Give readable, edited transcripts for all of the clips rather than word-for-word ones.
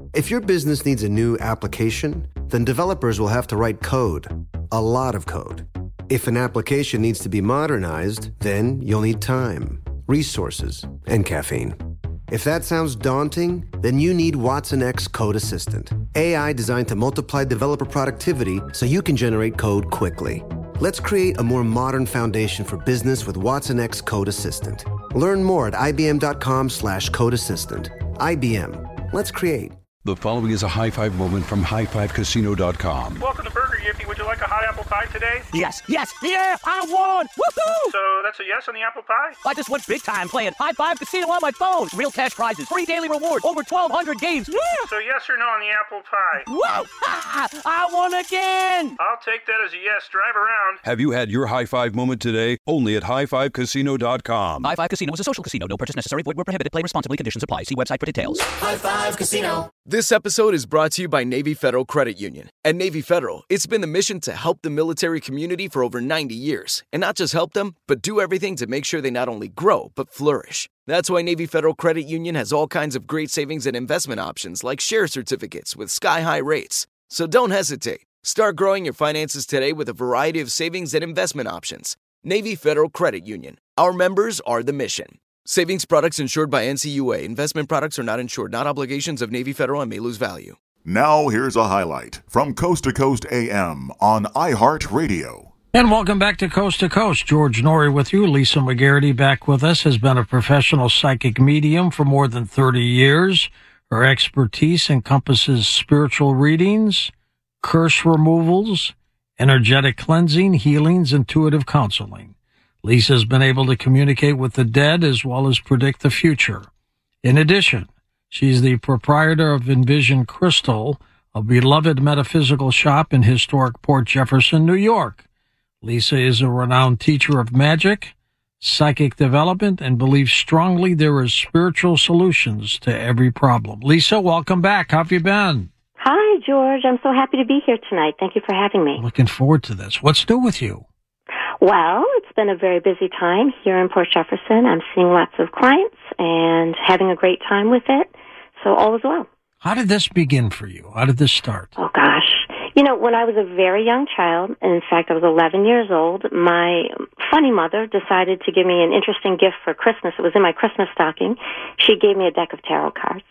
If your business needs a new application, then developers will have to write code, a lot of code. If an application needs to be modernized, then you'll need time, resources, and caffeine. If that sounds daunting, then you need Watson X Code Assistant, AI designed to multiply developer productivity so you can generate code quickly. Let's create a more modern foundation for business with Watson X Code Assistant. Learn more at ibm.com/code assistant. IBM. Let's create. The following is a high five moment from highfivecasino.com. Welcome to Burger Yippee. Would you like a hot apple pie today? Yes, yeah, I won! Woohoo! So that's a yes on the apple pie? I just went big time playing High Five Casino on my phone. Real cash prizes, free daily rewards, over 1,200 games. Yeah! So yes or no on the apple pie? Whoa! I won again! I'll take that as a yes. Drive around. Have you had your high five moment today? Only at highfivecasino.com. High Five Casino is a social casino. No purchase necessary. Void where prohibited. Play responsibly. Conditions apply. See website for details. High Five Casino. This episode is brought to you by Navy Federal Credit Union. At Navy Federal, it's been the mission to help the military community for over 90 years. And not just help them, but do everything to make sure they not only grow, but flourish. That's why Navy Federal Credit Union has all kinds of great savings and investment options like share certificates with sky-high rates. So don't hesitate. Start growing your finances today with a variety of savings and investment options. Navy Federal Credit Union. Our members are the mission. Savings products insured by NCUA. Investment products are not insured, not obligations of Navy Federal and may lose value. Now here's a highlight from Coast to Coast AM on iHeartRadio. And welcome back to Coast. George Norrie with you. Lisa McGarity back with us, has been a professional psychic medium for more than 30 years. Her expertise encompasses spiritual readings, curse removals, energetic cleansing, healings, intuitive counseling. Lisa's been able to communicate with the dead as well as predict the future. In addition, she's the proprietor of Envision Crystal, a beloved metaphysical shop in historic Port Jefferson, New York. Lisa is a renowned teacher of magic, psychic development, and believes strongly there are spiritual solutions to every problem. Lisa, welcome back. How have you been? Hi, George. I'm so happy to be here tonight. Thank you for having me. Looking forward to this. What's new with you? Well, it's been a very busy time here in Port Jefferson. I'm seeing lots of clients and having a great time with it. So all is well. How did this begin for you? How did this start? Oh, gosh. You know, when I was a very young child, and in fact I was 11 years old, my funny mother decided to give me an interesting gift for Christmas. It was in my Christmas stocking. She gave me a deck of tarot cards.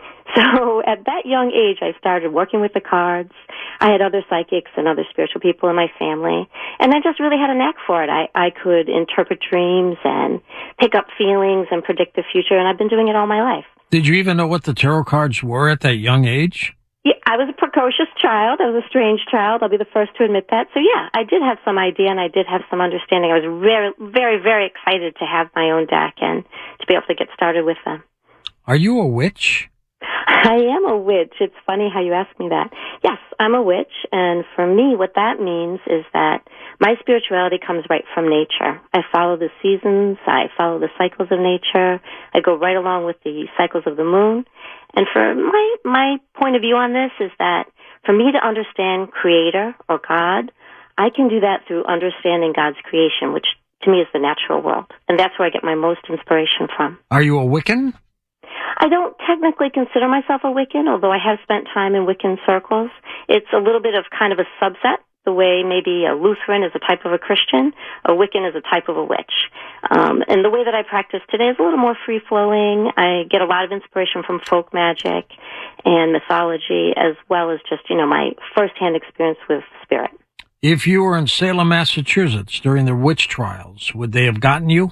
So at that young age, I started working with the cards. I had other psychics and other spiritual people in my family, and I just really had a knack for it. I could interpret dreams and pick up feelings and predict the future, and I've been doing it all my life. Did you even know what the tarot cards were at that young age? Yeah, I was a precocious child. I was a strange child. I'll be the first to admit that. So, yeah, I did have some idea, and I did have some understanding. I was very, very, very excited to have my own deck and to be able to get started with them. Are you a witch? I am a witch. It's funny how you ask me that. Yes, I'm a witch, and for me, what that means is that my spirituality comes right from nature. I follow the seasons. I follow the cycles of nature. I go right along with the cycles of the moon. And for my point of view on this is that for me to understand Creator or God, I can do that through understanding God's creation, which to me is the natural world. And that's where I get my most inspiration from. Are you a Wiccan? I don't technically consider myself a Wiccan, although I have spent time in Wiccan circles. It's a little bit of kind of a subset, the way maybe a Lutheran is a type of a Christian, a Wiccan is a type of a witch. And the way that I practice today is a little more free-flowing. I get a lot of inspiration from folk magic and mythology, as well as just, my first-hand experience with spirit. If you were in Salem, Massachusetts during the witch trials, would they have gotten you?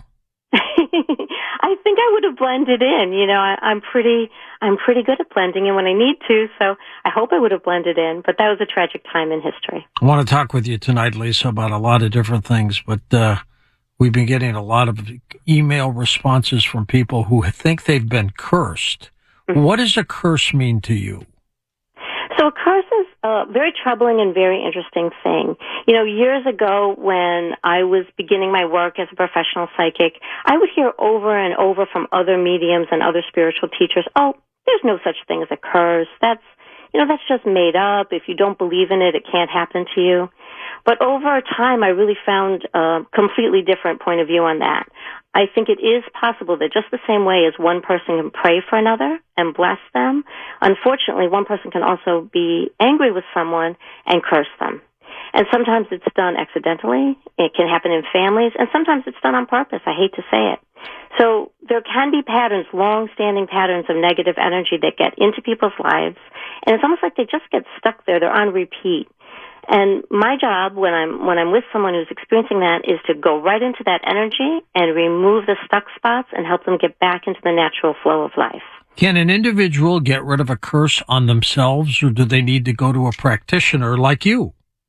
I think I would have blended in. I'm pretty good at blending in when I need to, so I hope I would have blended in, but that was a tragic time in history. I want to talk with you tonight, Lisa, about a lot of different things, but we've been getting a lot of email responses from people who think they've been cursed. Mm-hmm. What does a curse mean to you? So a curse is a very troubling and very interesting thing. Years ago when I was beginning my work as a professional psychic, I would hear over and over from other mediums and other spiritual teachers, oh, there's no such thing as a curse. That's, that's just made up. If you don't believe in it, it can't happen to you. But over time, I really found a completely different point of view on that. I think it is possible that just the same way as one person can pray for another and bless them, unfortunately, one person can also be angry with someone and curse them. And sometimes it's done accidentally. It can happen in families, and sometimes it's done on purpose. I hate to say it. So there can be patterns, long-standing patterns of negative energy that get into people's lives, and it's almost like they just get stuck there. They're on repeat. And my job when I'm with someone who's experiencing that is to go right into that energy and remove the stuck spots and help them get back into the natural flow of life. Can an individual get rid of a curse on themselves, or do they need to go to a practitioner like you?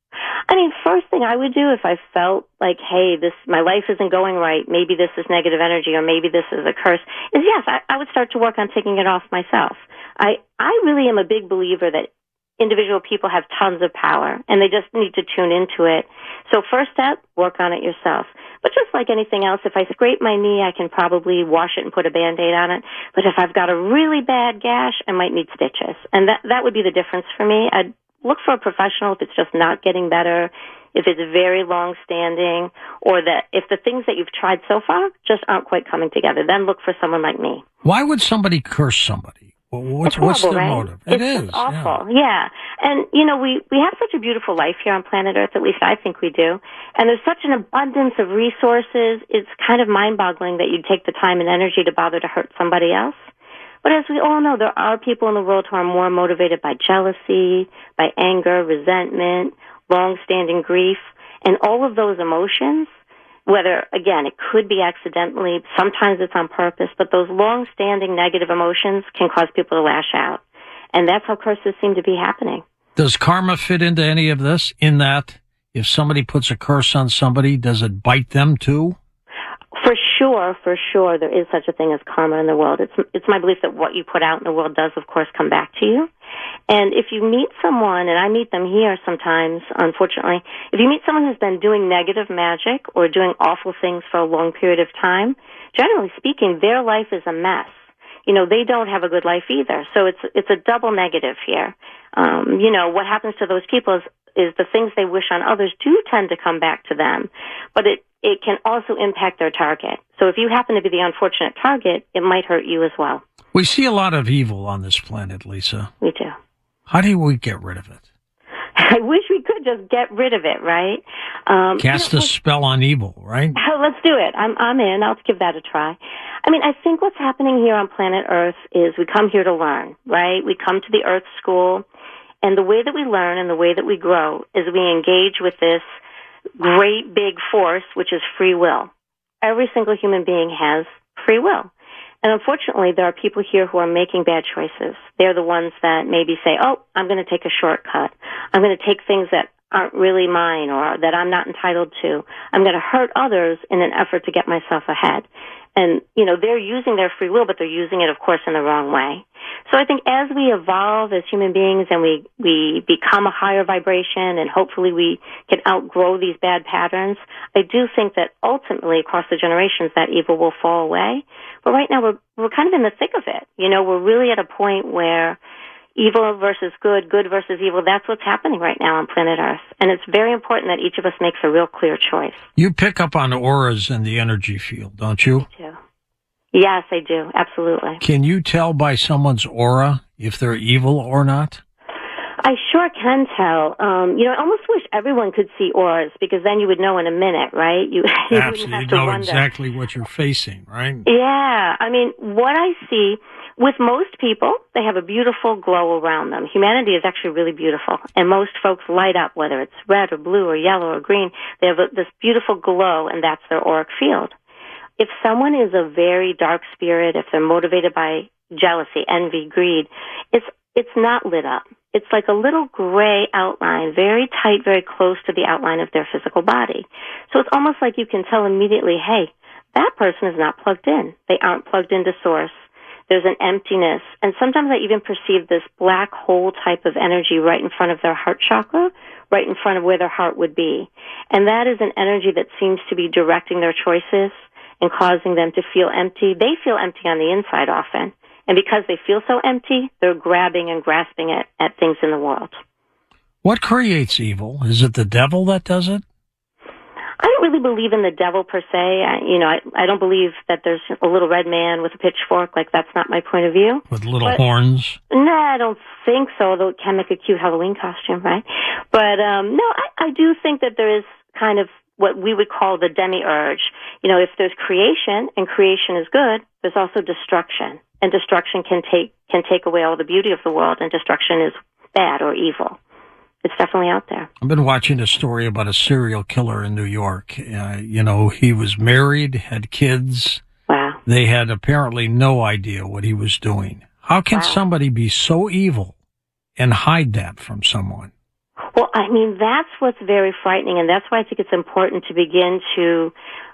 I mean, first thing I would do if I felt like, hey, my life isn't going right, maybe this is negative energy or maybe this is a curse, is yes, I would start to work on taking it off myself. I really am a big believer that individual people have tons of power, and they just need to tune into it. So first step, work on it yourself. But just like anything else, if I scrape my knee, I can probably wash it and put a Band-Aid on it. But if I've got a really bad gash, I might need stitches. And that would be the difference for me. I'd look for a professional if it's just not getting better, if it's very long-standing, or that if the things that you've tried so far just aren't quite coming together, then look for someone like me. Why would somebody curse somebody? What's their right? motive? It's awful, yeah. And, we have such a beautiful life here on planet Earth, at least I think we do. And there's such an abundance of resources, it's kind of mind-boggling that you'd take the time and energy to bother to hurt somebody else. But as we all know, there are people in the world who are more motivated by jealousy, by anger, resentment, long-standing grief, and all of those emotions. Whether, again, it could be accidentally, sometimes it's on purpose, but those long-standing negative emotions can cause people to lash out. And that's how curses seem to be happening. Does karma fit into any of this, in that if somebody puts a curse on somebody, does it bite them too? For sure, there is such a thing as karma in the world. It's my belief that what you put out in the world does, of course, come back to you. And if you meet someone, and I meet them here sometimes, unfortunately, if you meet someone who's been doing negative magic or doing awful things for a long period of time, generally speaking, their life is a mess. They don't have a good life either. So it's a double negative here. What happens to those people is the things they wish on others do tend to come back to them. But it can also impact their target. So if you happen to be the unfortunate target, it might hurt you as well. We see a lot of evil on this planet, Lisa. We do. How do we get rid of it? I wish we could just get rid of it, right? Cast a spell on evil, right? Let's do it. I'm in. I'll give that a try. I mean, I think what's happening here on planet Earth is we come here to learn, right? We come to the Earth School, and the way that we learn and the way that we grow is we engage with this great big force, which is free will. Every single human being has free will. And unfortunately, there are people here who are making bad choices. They're the ones that maybe say, oh, I'm going to take a shortcut. I'm going to take things that aren't really mine or that I'm not entitled to. I'm going to hurt others in an effort to get myself ahead. And, they're using their free will, but they're using it, of course, in the wrong way. So I think as we evolve as human beings and we become a higher vibration and hopefully we can outgrow these bad patterns, I do think that ultimately across the generations that evil will fall away. But right now we're kind of in the thick of it. We're really at a point where evil versus good, good versus evil, that's what's happening right now on planet Earth. And it's very important that each of us makes a real clear choice. You pick up on auras in the energy field, don't you? I do. Yes, I do. Absolutely. Can you tell by someone's aura if they're evil or not? I sure can tell. I almost wish everyone could see auras because then you would know in a minute, right? You Absolutely. wouldn't have to know wonder. Exactly what you're facing, right? Yeah. I mean, what I see with most people, they have a beautiful glow around them. Humanity is actually really beautiful, and most folks light up, whether it's red or blue or yellow or green. They have this beautiful glow, and that's their auric field. If someone is a very dark spirit, if they're motivated by jealousy, envy, greed, it's not lit up. It's like a little gray outline, very tight, very close to the outline of their physical body. So it's almost like you can tell immediately, hey, that person is not plugged in. They aren't plugged into source. There's an emptiness. And sometimes I even perceive this black hole type of energy right in front of their heart chakra, right in front of where their heart would be. And that is an energy that seems to be directing their choices and causing them to feel empty. They feel empty on the inside often, And because they feel so empty, they're grabbing and grasping at things in the world. What creates evil? Is it the devil that does it? I don't really believe in the devil per se. I don't believe that there's a little red man with a pitchfork. Like, that's not my point of view. With little horns? No, I don't think so, although it can make a cute Halloween costume, right? But, no, I do think that there is kind of what we would call the demiurge. If there's creation, and creation is good, there's also destruction. And destruction can take away all the beauty of the world, and destruction is bad or evil. It's definitely out there. I've been watching a story about a serial killer in New York. He was married, had kids. Wow. They had apparently no idea what he was doing. How can somebody be so evil and hide that from someone? Well, that's what's very frightening, and that's why I think it's important to begin to,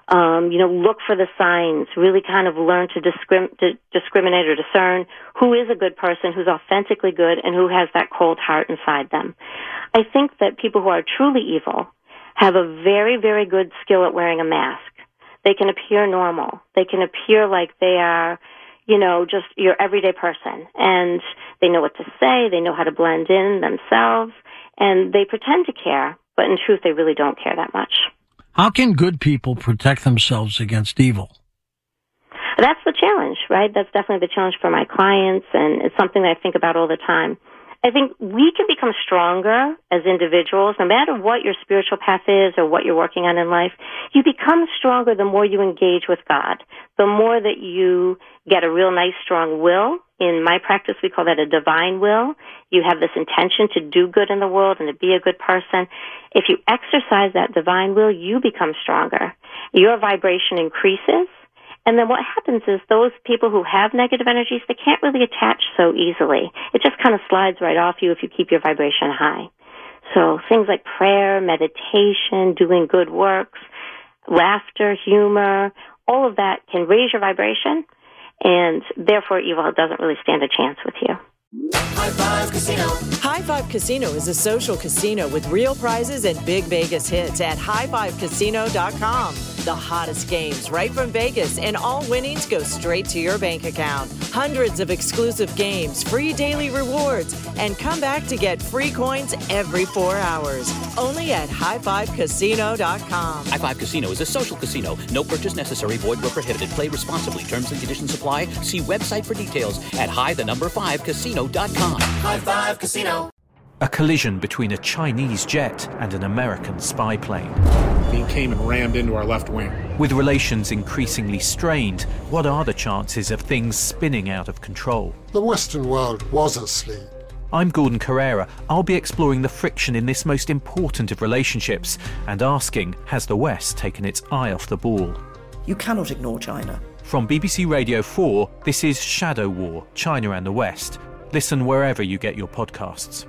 look for the signs, really kind of learn to discriminate or discern who is a good person, who's authentically good, and who has that cold heart inside them. I think that people who are truly evil have a very, very good skill at wearing a mask. They can appear normal. They can appear like they are, just your everyday person, and they know what to say, they know how to blend in themselves, and they pretend to care, but in truth, they really don't care that much. How can good people protect themselves against evil? That's the challenge, right? That's definitely the challenge for my clients, and it's something that I think about all the time. I think we can become stronger as individuals, no matter what your spiritual path is or what you're working on in life. You become stronger the more you engage with God, the more that you get a real nice, strong will. In my practice, we call that a divine will. You have this intention to do good in the world and to be a good person. If you exercise that divine will, you become stronger. Your vibration increases. And then what happens is those people who have negative energies, they can't really attach so easily. It just kind of slides right off you if you keep your vibration high. So things like prayer, meditation, doing good works, laughter, humor, all of that can raise your vibration, and therefore evil doesn't really stand a chance with you. High Five Casino. High Five Casino is a social casino with real prizes and big Vegas hits at highfivecasino.com. The hottest games right from Vegas, and all winnings go straight to your bank account. Hundreds of exclusive games, free daily rewards, and come back to get free coins every 4 hours. Only at highfivecasino.com. High Five Casino is a social casino. No purchase necessary. Void where prohibited. Play responsibly. Terms and conditions apply. See website for details at high5casino.com. High Five Casino. A collision between a Chinese jet and an American spy plane. He came and rammed into our left wing. With relations increasingly strained, what are the chances of things spinning out of control? The Western world was asleep. I'm Gordon Carrera. I'll be exploring the friction in this most important of relationships and asking, has the West taken its eye off the ball? You cannot ignore China. From BBC Radio 4, this is Shadow War, China and the West. Listen wherever you get your podcasts.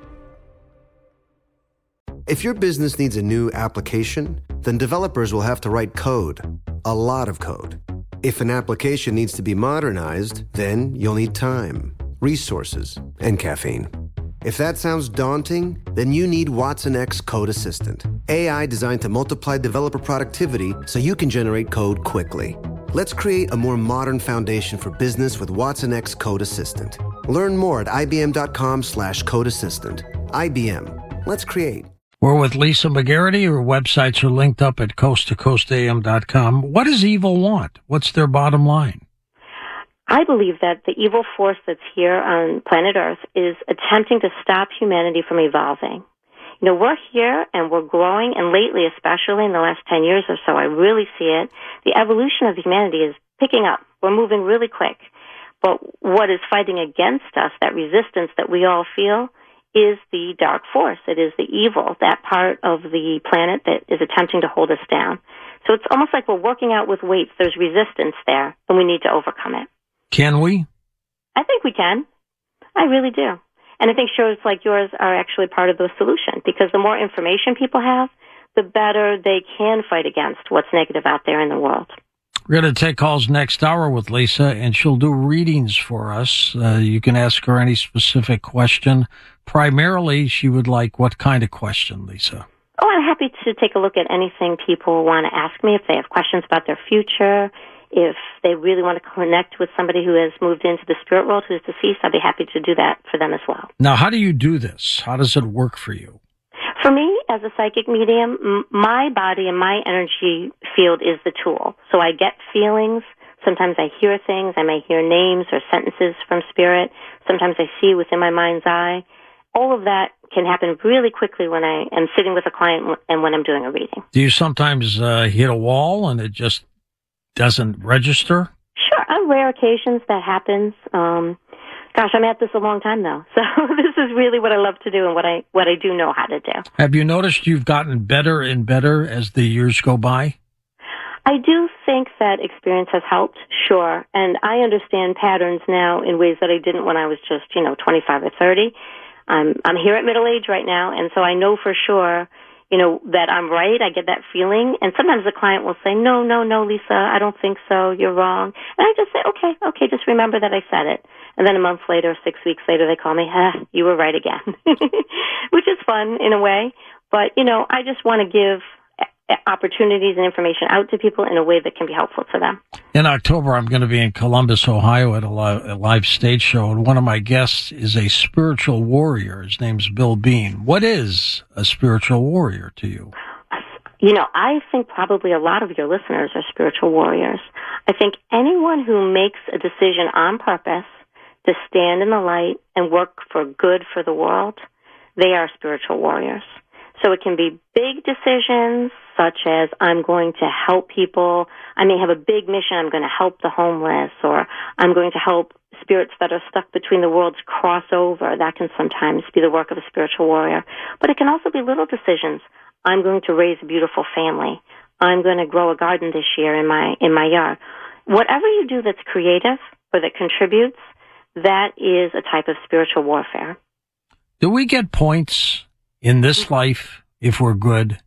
If your business needs a new application, then developers will have to write code, a lot of code. If an application needs to be modernized, then you'll need time, resources, and caffeine. If that sounds daunting, then you need Watson X Code Assistant, AI designed to multiply developer productivity so you can generate code quickly. Let's create a more modern foundation for business with Watson X Code Assistant. Learn more at ibm.com/code assistant. IBM. Let's create. We're with Lisa McGarity. Her websites are linked up at coasttocoastam.com. What does evil want? What's their bottom line? I believe that the evil force that's here on planet Earth is attempting to stop humanity from evolving. We're here and we're growing, and lately, especially in the last 10 years or so, I really see it. The evolution of humanity is picking up. We're moving really quick. But what is fighting against us, that resistance that we all feel, is the dark force. It is the evil, that part of the planet that is attempting to hold us down. So it's almost like we're working out with weights. There's resistance there, and we need to overcome it. Can we? I think we can. I really do. And I think shows like yours are actually part of the solution, because the more information people have, the better they can fight against what's negative out there in the world. We're going to take calls next hour with Lisa, and she'll do readings for us. You can ask her any specific question. Primarily, she would like what kind of question, Lisa? Oh, I'm happy to take a look at anything people want to ask me. If they have questions about their future, If they really want to connect with somebody who has moved into the spirit world, who's deceased, I'll be happy to do that for them as well. Now, how do you do this? How does it work for you? For me, as a psychic medium, my body and my energy field is the tool. So I get feelings. Sometimes I hear things. I may hear names or sentences from spirit. Sometimes I see within my mind's eye. All of that can happen really quickly when I am sitting with a client and when I'm doing a reading. Do you sometimes hit a wall and it just doesn't register? Sure. On rare occasions that happens. Gosh, I'm at this a long time now. So this is really what I love to do and what I do know how to do. Have you noticed you've gotten better and better as the years go by? I do think that experience has helped, sure. And I understand patterns now in ways that I didn't when I was just, 25 or 30. I'm here at middle age right now, and so I know for sure, that I'm right. I get that feeling. And sometimes the client will say, no, Lisa, I don't think so. You're wrong. And I just say, okay, just remember that I said it. And then a month later, 6 weeks later, they call me, you were right again, which is fun in a way. But, I just want to give opportunities and information out to people in a way that can be helpful to them. In October, I'm going to be in Columbus, Ohio at a live stage show, and one of my guests is a spiritual warrior. His name's Bill Bean. What is a spiritual warrior to you? I think probably a lot of your listeners are spiritual warriors. I think anyone who makes a decision on purpose to stand in the light and work for good for the world, they are spiritual warriors. So it can be big decisions, such as I'm going to help people. I may have a big mission. I'm going to help the homeless, or I'm going to help spirits that are stuck between the worlds cross over. That can sometimes be the work of a spiritual warrior. But it can also be little decisions. I'm going to raise a beautiful family. I'm going to grow a garden this year in my yard. Whatever you do that's creative or that contributes, that is a type of spiritual warfare. Do we get points in this life if we're good?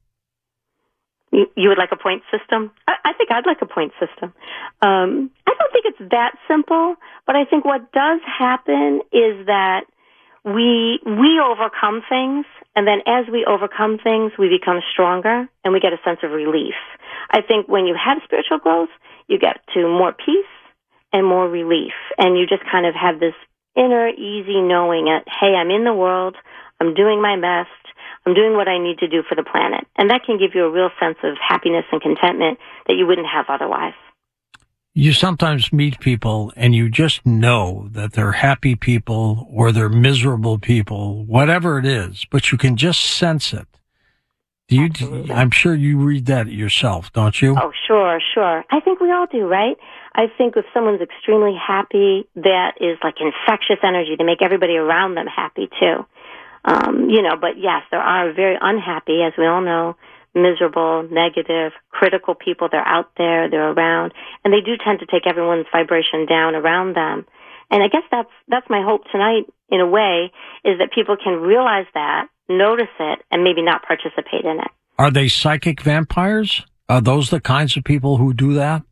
You would like a point system? I think I'd like a point system. I don't think it's that simple, but I think what does happen is that we overcome things, and then as we overcome things, we become stronger, and we get a sense of relief. I think when you have spiritual growth, you get to more peace and more relief, and you just kind of have this inner easy knowing that, hey, I'm in the world, I'm doing my best, I'm doing what I need to do for the planet. And that can give you a real sense of happiness and contentment that you wouldn't have otherwise. You sometimes meet people and you just know that they're happy people or they're miserable people, whatever it is, but you can just sense it. I'm sure you read that yourself, don't you? Oh, sure. I think we all do, right? I think if someone's extremely happy, that is like infectious energy to make everybody around them happy too. But yes, there are very unhappy, as we all know, miserable, negative, critical people. They're out there, they're around, and they do tend to take everyone's vibration down around them. And I guess that's my hope tonight, in a way, is that people can realize that, notice it, and maybe not participate in it. Are they psychic vampires? Are those the kinds of people who do that?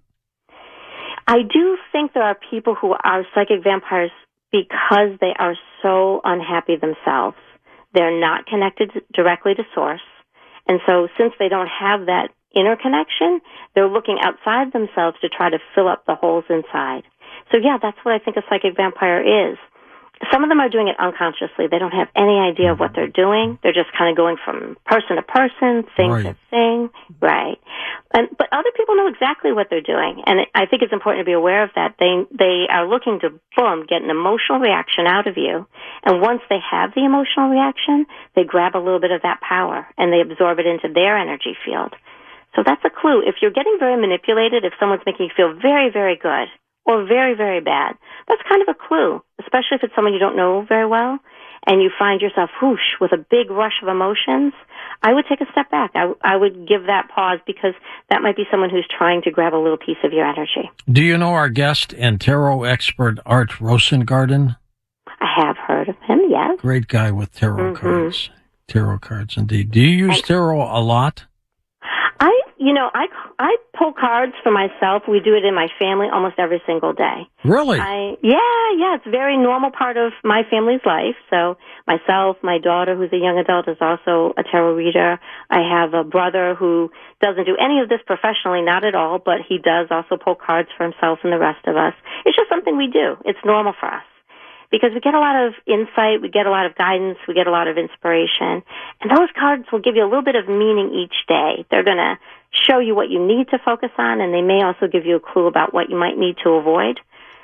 I do think there are people who are psychic vampires because they are so unhappy themselves. They're not connected directly to source. And so since they don't have that inner connection, they're looking outside themselves to try to fill up the holes inside. So yeah, that's what I think a psychic vampire is. Some of them are doing it unconsciously. They don't have any idea of what they're doing. They're just kind of going from person to person, thing to thing. Right. But other people know exactly what they're doing. And I think it's important to be aware of that. They are looking to, boom, get an emotional reaction out of you. And once they have the emotional reaction, they grab a little bit of that power and they absorb it into their energy field. So that's a clue. If you're getting very manipulated, if someone's making you feel very, very good, or very, very bad, that's kind of a clue, especially if it's someone you don't know very well, and you find yourself, whoosh, with a big rush of emotions. I would take a step back. I would give that pause, because that might be someone who's trying to grab a little piece of your energy. Do you know our guest and tarot expert, Art Rosengarten? I have heard of him, yes. Great guy with tarot cards. Tarot cards, indeed. Do you use tarot a lot? I pull cards for myself. We do it in my family almost every single day. Really? Yeah. It's a very normal part of my family's life. So myself, my daughter, who's a young adult, is also a tarot reader. I have a brother who doesn't do any of this professionally, not at all, but he does also pull cards for himself and the rest of us. It's just something we do. It's normal for us. Because we get a lot of insight, we get a lot of guidance, we get a lot of inspiration. And those cards will give you a little bit of meaning each day. They're going to show you what you need to focus on, and they may also give you a clue about what you might need to avoid.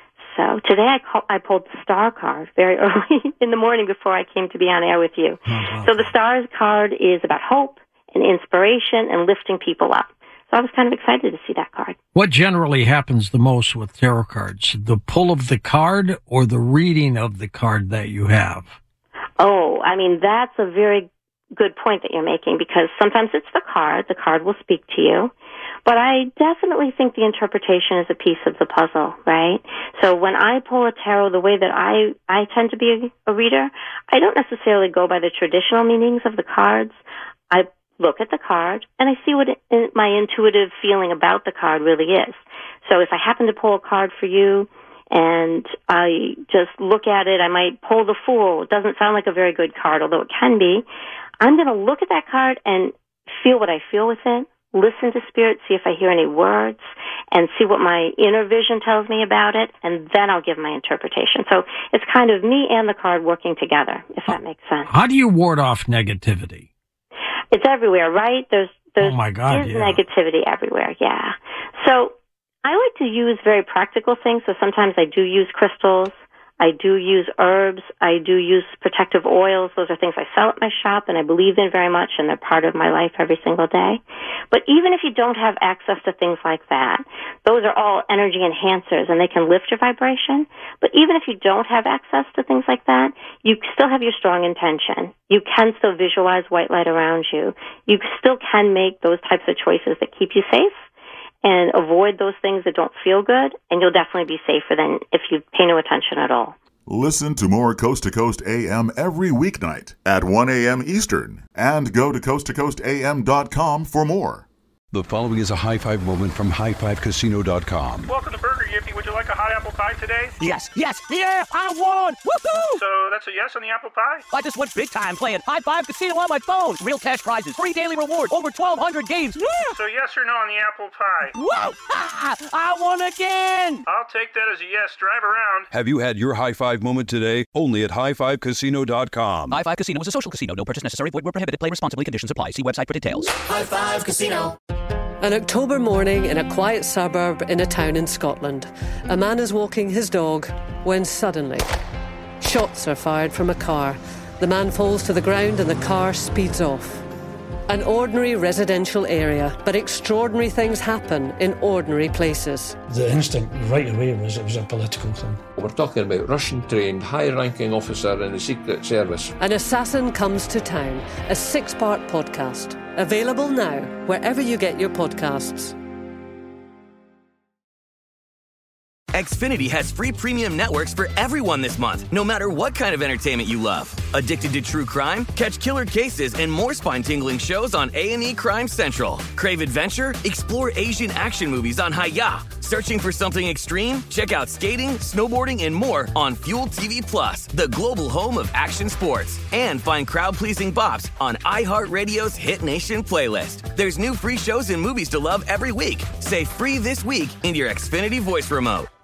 So today I pulled the Star card very early in the morning before I came to be on air with you. So the Stars card is about hope and inspiration and lifting people up. So I was kind of excited to see that card. What generally happens the most with tarot cards? The pull of the card or the reading of the card that you have? Oh, I mean, that's a very good point that you're making, because sometimes it's the card will speak to you. But I definitely think the interpretation is a piece of the puzzle, right? So when I pull a tarot, the way that I tend to be a reader, I don't necessarily go by the traditional meanings of the cards. I look at the card, and I see what my intuitive feeling about the card really is. So if I happen to pull a card for you, and I just look at it, I might pull the Fool. It doesn't sound like a very good card, although it can be. I'm going to look at that card and feel what I feel with it, listen to Spirit, see if I hear any words, and see what my inner vision tells me about it, and then I'll give my interpretation. So it's kind of me and the card working together, if that makes sense. How do you ward off negativity? It's everywhere, right? There's oh my God, yeah. Negativity everywhere, yeah. So I like to use very practical things. So sometimes I do use crystals. I do use herbs. I do use protective oils. Those are things I sell at my shop and I believe in very much, and they're part of my life every single day. But even if you don't have access to things like that, those are all energy enhancers and they can lift your vibration. But even if you don't have access to things like that, you still have your strong intention. You can still visualize white light around you. You still can make those types of choices that keep you safe and avoid those things that don't feel good, and you'll definitely be safer than if you pay no attention at all. Listen to more Coast to Coast AM every weeknight at 1 a.m. Eastern, and go to coasttocoastam.com for more. The following is a high five moment from highfivecasino.com. Welcome to Burger Yippee. Would you like a hot apple pie today? Yes, yeah, I won! Woohoo! So that's a yes on the apple pie? I just went big time playing High Five Casino on my phone. Real cash prizes, free daily rewards, over 1,200 games. Yeah! So yes or no on the apple pie? Whoa! I won again! I'll take that as a yes. Drive around. Have you had your high five moment today? Only at highfivecasino.com. High Five Casino is a social casino. No purchase necessary. Void where prohibited. Play responsibly. Conditions apply. See website for details. High Five Casino. An October morning in a quiet suburb in a town in Scotland. A man is walking his dog when suddenly shots are fired from a car. The man falls to the ground and the car speeds off. An ordinary residential area, but extraordinary things happen in ordinary places. The instinct right away was it was a political thing. We're talking about Russian-trained, high-ranking officer in the Secret Service. An Assassin Comes to Town, a 6-part podcast. Available now, wherever you get your podcasts. Xfinity has free premium networks for everyone this month, no matter what kind of entertainment you love. Addicted to true crime? Catch killer cases and more spine-tingling shows on A&E Crime Central. Crave adventure? Explore Asian action movies on Hi-Ya. Searching for something extreme? Check out skating, snowboarding, and more on Fuel TV Plus, the global home of action sports. And find crowd-pleasing bops on iHeartRadio's Hit Nation playlist. There's new free shows and movies to love every week. Say free this week in your Xfinity voice remote.